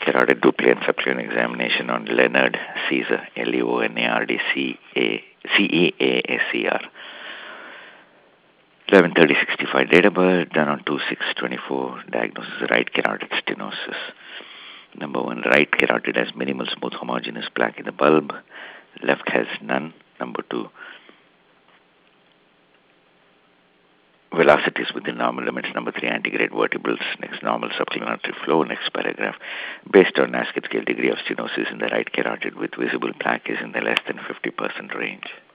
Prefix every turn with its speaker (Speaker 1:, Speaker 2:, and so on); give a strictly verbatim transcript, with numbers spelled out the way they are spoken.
Speaker 1: carotid duplicate and subclinical examination on Leonard Caesar, L E O N A R D C A C E A S E R. eleven thirty sixty-five date of birth, done on two six twenty-four. Diagnosis right carotid stenosis. Number one, right carotid has minimal smooth homogeneous plaque in the bulb. Left has none. Number two, velocities within normal limits. Number three, antegrade vertebrals. Next, normal subclinical artery flow. Next paragraph. Based on Nasket scale, degree of stenosis in the right carotid with visible plaque is in the less than fifty percent range.